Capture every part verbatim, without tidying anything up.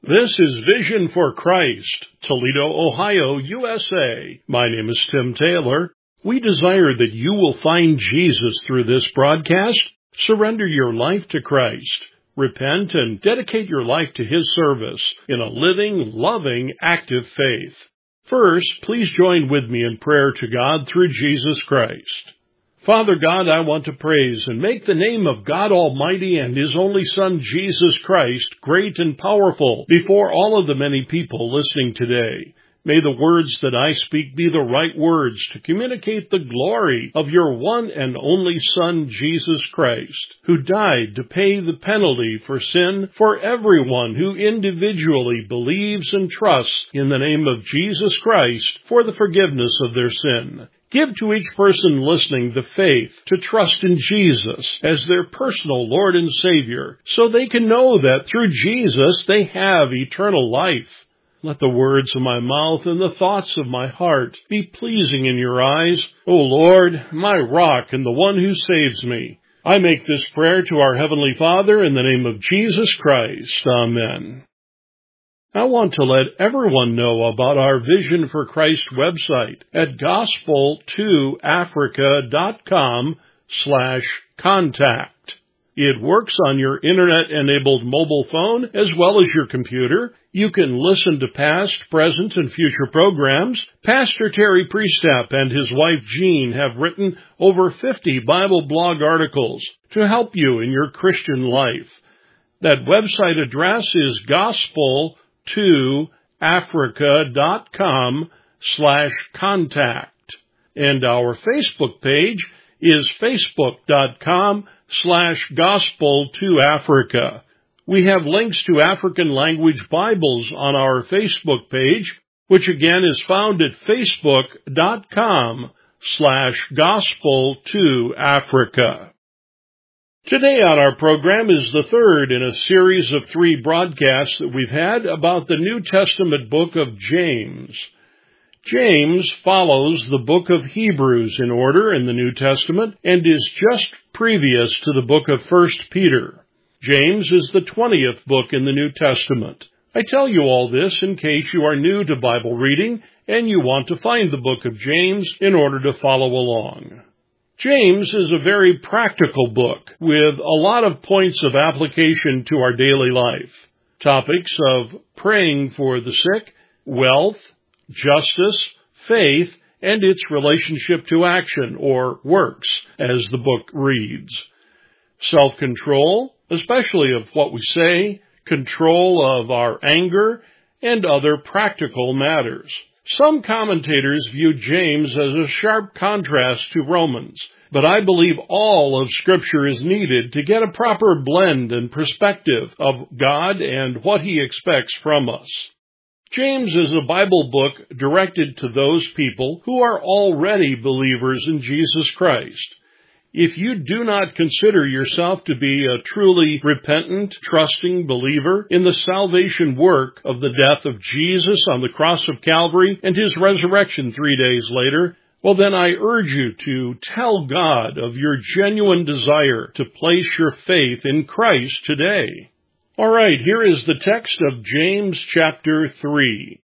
This is Vision for Christ, Toledo, Ohio, U S A. My name is Tim Taylor. We desire that you will find Jesus through this broadcast. Surrender your life to Christ. Repent and dedicate your life to His service in a living, loving, active faith. First, please join with me in prayer to God through Jesus Christ. Father God, I want to praise and make the name of God Almighty and His only Son, Jesus Christ, great and powerful before all of the many people listening today. May the words that I speak be the right words to communicate the glory of your one and only Son, Jesus Christ, who died to pay the penalty for sin for everyone who individually believes and trusts in the name of Jesus Christ for the forgiveness of their sin. Give to each person listening the faith to trust in Jesus as their personal Lord and Savior, so they can know that through Jesus they have eternal life. Let the words of my mouth and the thoughts of my heart be pleasing in your eyes, O Lord, my rock and the one who saves me. I make this prayer to our Heavenly Father in the name of Jesus Christ. Amen. I want to let everyone know about our Vision for Christ website at gospel to africa dot com slash contact. It works on your internet-enabled mobile phone as well as your computer. You can listen to past, present, and future programs. Pastor Terry Priestap and his wife Jean have written over fifty Bible blog articles to help you in your Christian life. That website address is gospel to africa dot com slash contact. And our Facebook page is facebook dot com slash gospel to Africa. We have links to African language Bibles on our Facebook page, which again is found at facebook dot com slash gospel to Africa. Today on our program is the third in a series of three broadcasts that we've had about the New Testament book of James. James follows the book of Hebrews in order in the New Testament and is just previous to the book of First Peter. James is the twentieth book in the New Testament. I tell you all this in case you are new to Bible reading and you want to find the book of James in order to follow along. James is a very practical book with a lot of points of application to our daily life. Topics of praying for the sick, wealth, justice, faith, and its relationship to action or works, as the book reads. Self-control, especially of what we say, control of our anger, and other practical matters. Some commentators view James as a sharp contrast to Romans, but I believe all of Scripture is needed to get a proper blend and perspective of God and what He expects from us. James is a Bible book directed to those people who are already believers in Jesus Christ. If you do not consider yourself to be a truly repentant, trusting believer in the salvation work of the death of Jesus on the cross of Calvary and His resurrection three days later, well then I urge you to tell God of your genuine desire to place your faith in Christ today. All right, here is the text of James chapter three.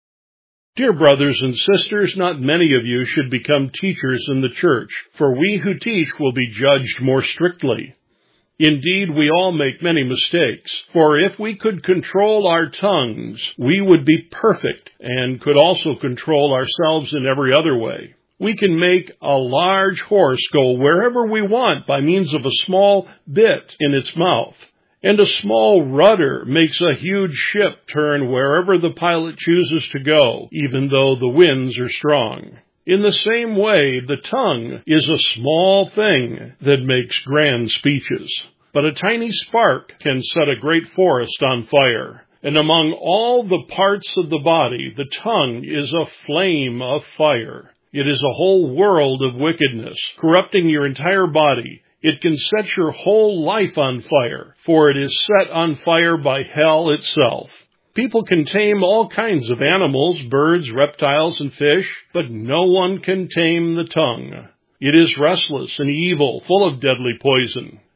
Dear brothers and sisters, not many of you should become teachers in the church, for we who teach will be judged more strictly. Indeed, we all make many mistakes, for if we could control our tongues, we would be perfect and could also control ourselves in every other way. We can make a large horse go wherever we want by means of a small bit in its mouth. And a small rudder makes a huge ship turn wherever the pilot chooses to go, even though the winds are strong. In the same way, the tongue is a small thing that makes grand speeches. But a tiny spark can set a great forest on fire. And among all the parts of the body, the tongue is a flame of fire. It is a whole world of wickedness, corrupting your entire body. It can set your whole life on fire, for it is set on fire by hell itself. People can tame all kinds of animals, birds, reptiles, and fish, but no one can tame the tongue. It is restless and evil, full of deadly poison.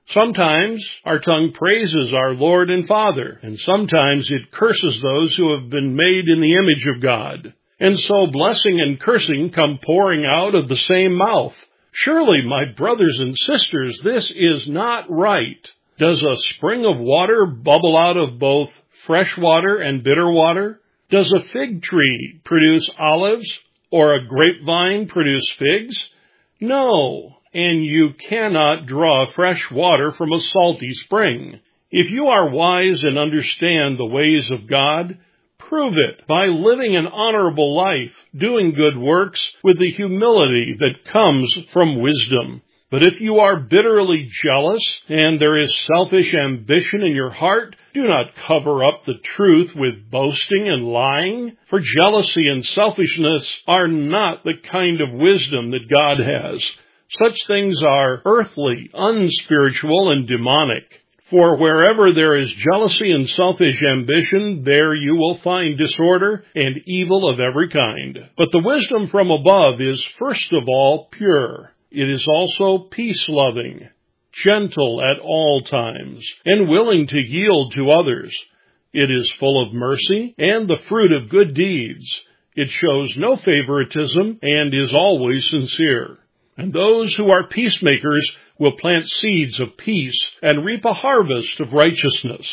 Sometimes our tongue praises our Lord and Father, and sometimes it curses those who have been made in the image of God. And so blessing and cursing come pouring out of the same mouth. Surely, my brothers and sisters, this is not right. Does a spring of water bubble out of both fresh water and bitter water? Does a fig tree produce olives, or a grapevine produce figs? No, and you cannot draw fresh water from a salty spring. If you are wise and understand the ways of God, prove it by living an honorable life, doing good works with the humility that comes from wisdom. But if you are bitterly jealous and there is selfish ambition in your heart, do not cover up the truth with boasting and lying, for jealousy and selfishness are not the kind of wisdom that God has. Such things are earthly, unspiritual, and demonic. For wherever there is jealousy and selfish ambition, there you will find disorder and evil of every kind. But the wisdom from above is first of all pure. It is also peace-loving, gentle at all times, and willing to yield to others. It is full of mercy and the fruit of good deeds. It shows no favoritism and is always sincere. And those who are peacemakers will plant seeds of peace and reap a harvest of righteousness.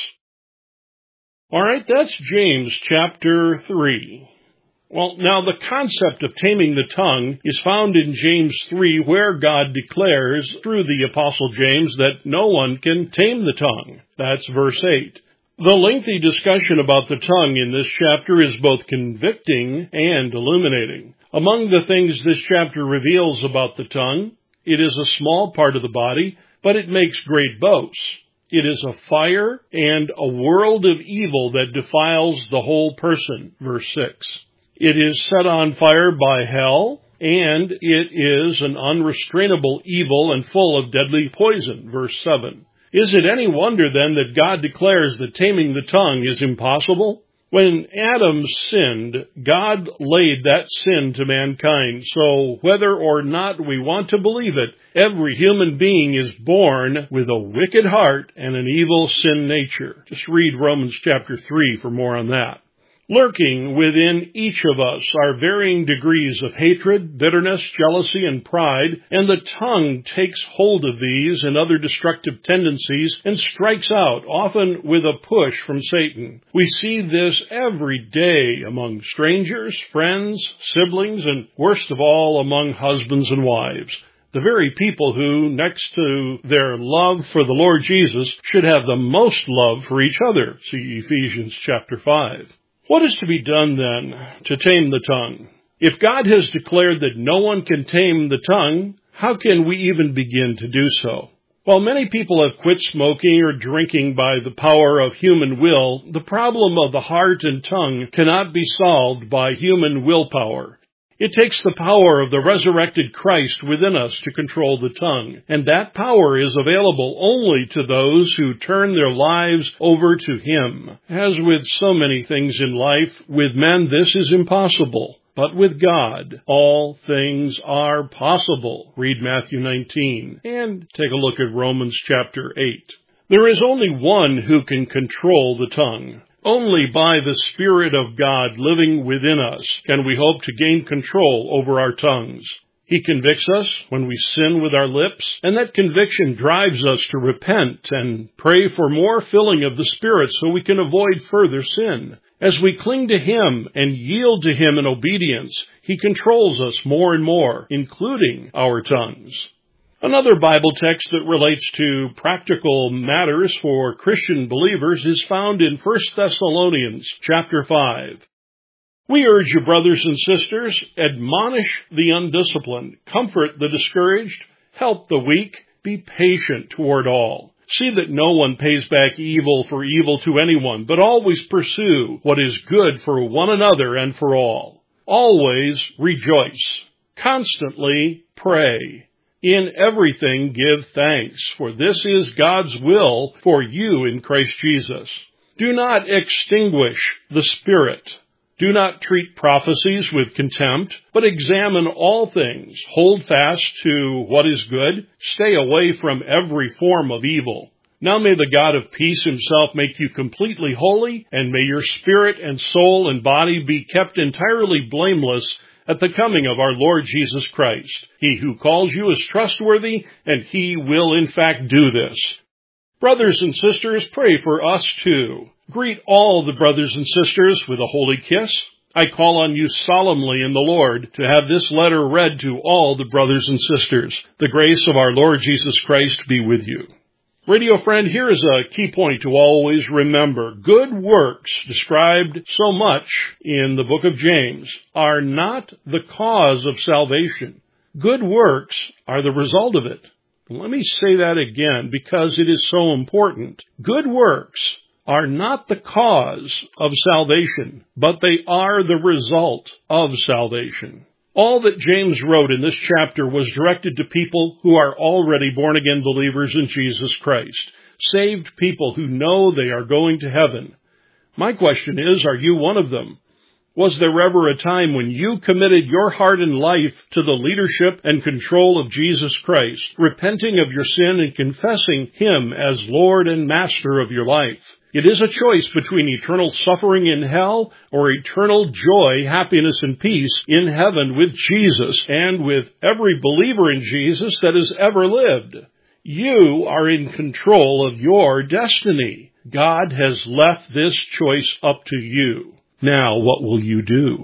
All right, that's James chapter three. Well, now the concept of taming the tongue is found in James three, where God declares through the Apostle James that no one can tame the tongue. That's verse eight. The lengthy discussion about the tongue in this chapter is both convicting and illuminating. Among the things this chapter reveals about the tongue, it is a small part of the body, but it makes great boasts. It is a fire and a world of evil that defiles the whole person, verse six. It is set on fire by hell, and it is an unrestrainable evil and full of deadly poison, verse seven. Is it any wonder, then, that God declares that taming the tongue is impossible? When Adam sinned, God laid that sin to mankind, so whether or not we want to believe it, every human being is born with a wicked heart and an evil sin nature. Just read Romans chapter three for more on that. Lurking within each of us are varying degrees of hatred, bitterness, jealousy, and pride, and the tongue takes hold of these and other destructive tendencies and strikes out, often with a push from Satan. We see this every day among strangers, friends, siblings, and worst of all, among husbands and wives. The very people who, next to their love for the Lord Jesus, should have the most love for each other. See Ephesians chapter five. What is to be done, then, to tame the tongue? If God has declared that no one can tame the tongue, how can we even begin to do so? While many people have quit smoking or drinking by the power of human will, the problem of the heart and tongue cannot be solved by human willpower. It takes the power of the resurrected Christ within us to control the tongue, and that power is available only to those who turn their lives over to Him. As with so many things in life, with men this is impossible, but with God all things are possible. Read Matthew nineteen, and take a look at Romans chapter eight. There is only one who can control the tongue. Only by the Spirit of God living within us can we hope to gain control over our tongues. He convicts us when we sin with our lips, and that conviction drives us to repent and pray for more filling of the Spirit so we can avoid further sin. As we cling to Him and yield to Him in obedience, He controls us more and more, including our tongues. Another Bible text that relates to practical matters for Christian believers is found in First Thessalonians chapter five. We urge you, brothers and sisters, admonish the undisciplined, comfort the discouraged, help the weak, be patient toward all. See that no one pays back evil for evil to anyone, but always pursue what is good for one another and for all. Always rejoice. Constantly pray. In everything give thanks, for this is God's will for you in Christ Jesus. Do not extinguish the Spirit. Do not treat prophecies with contempt, but examine all things. Hold fast to what is good. Stay away from every form of evil. Now may the God of peace himself make you completely holy, and may your spirit and soul and body be kept entirely blameless at the coming of our Lord Jesus Christ. He who calls you is trustworthy, and he will in fact do this. Brothers and sisters, pray for us too. Greet all the brothers and sisters with a holy kiss. I call on you solemnly in the Lord to have this letter read to all the brothers and sisters. The grace of our Lord Jesus Christ be with you. Radio friend, here is a key point to always remember. Good works, described so much in the book of James, are not the cause of salvation. Good works are the result of it. Let me say that again because it is so important. Good works are not the cause of salvation, but they are the result of salvation. All that James wrote in this chapter was directed to people who are already born-again believers in Jesus Christ, saved people who know they are going to heaven. My question is, are you one of them? Was there ever a time when you committed your heart and life to the leadership and control of Jesus Christ, repenting of your sin and confessing Him as Lord and Master of your life? It is a choice between eternal suffering in hell or eternal joy, happiness, and peace in heaven with Jesus and with every believer in Jesus that has ever lived. You are in control of your destiny. God has left this choice up to you. Now, what will you do?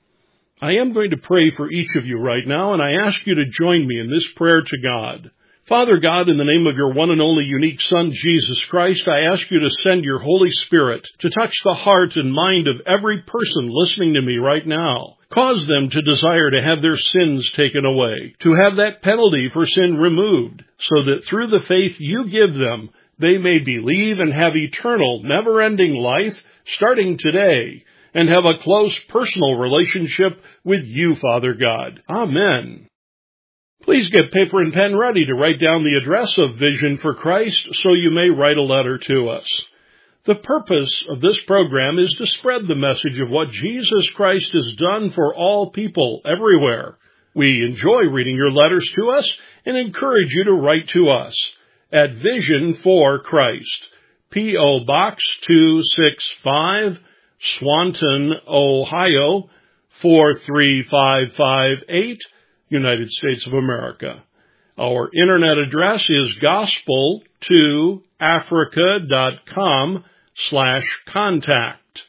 I am going to pray for each of you right now, and I ask you to join me in this prayer to God. Father God, in the name of your one and only unique Son, Jesus Christ, I ask you to send your Holy Spirit to touch the heart and mind of every person listening to me right now. Cause them to desire to have their sins taken away, to have that penalty for sin removed, so that through the faith you give them, they may believe and have eternal, never-ending life starting today, and have a close personal relationship with you, Father God. Amen. Please get paper and pen ready to write down the address of Vision for Christ so you may write a letter to us. The purpose of this program is to spread the message of what Jesus Christ has done for all people everywhere. We enjoy reading your letters to us and encourage you to write to us at Vision for Christ, P O Box two sixty-five, Swanton, Ohio, four three five five eight, United States of America. Our internet address is gospel to africa dot com slash contact.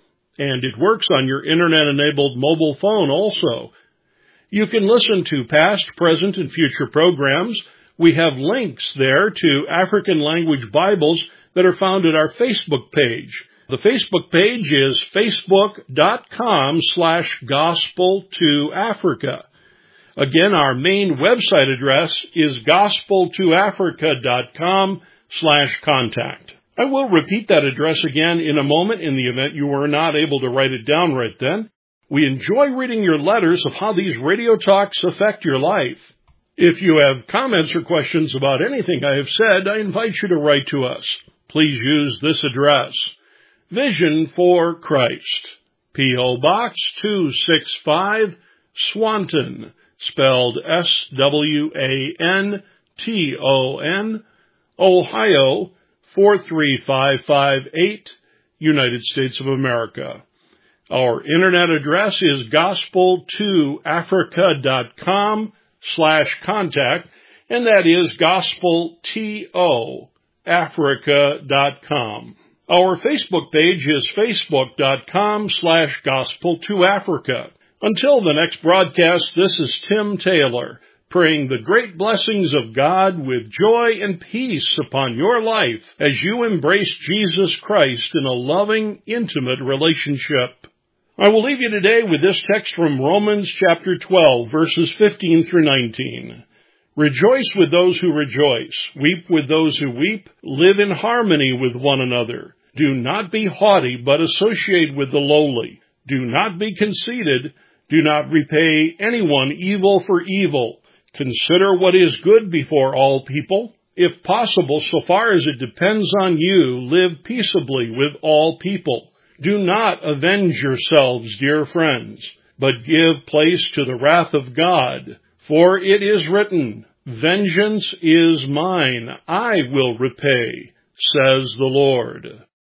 And it works on your internet-enabled mobile phone also. You can listen to past, present, and future programs. We have links there to African language Bibles that are found at our Facebook page. The Facebook page is facebook dot com slash gospel to Africa. Again, our main website address is gospel to africa dot com slash contact. I will repeat that address again in a moment in the event you were not able to write it down right then. We enjoy reading your letters of how these radio talks affect your life. If you have comments or questions about anything I have said, I invite you to write to us. Please use this address. Vision for Christ, P O Box two sixty-five, Swanton, spelled S W A N T O N, Ohio, four three five five eight, United States of America. Our internet address is gospel to africa dot com slash contact, and that is gospel to africa dot com. Our Facebook page is facebook dot com slash gospel to Africa. Until the next broadcast, this is Tim Taylor, praying the great blessings of God with joy and peace upon your life as you embrace Jesus Christ in a loving, intimate relationship. I will leave you today with this text from Romans chapter twelve, verses fifteen through nineteen. Rejoice with those who rejoice. Weep with those who weep. Live in harmony with one another. Do not be haughty, but associate with the lowly. Do not be conceited. Do not repay anyone evil for evil. Consider what is good before all people. If possible, so far as it depends on you, live peaceably with all people. Do not avenge yourselves, dear friends, but give place to the wrath of God. For it is written, Vengeance is mine, I will repay, says the Lord.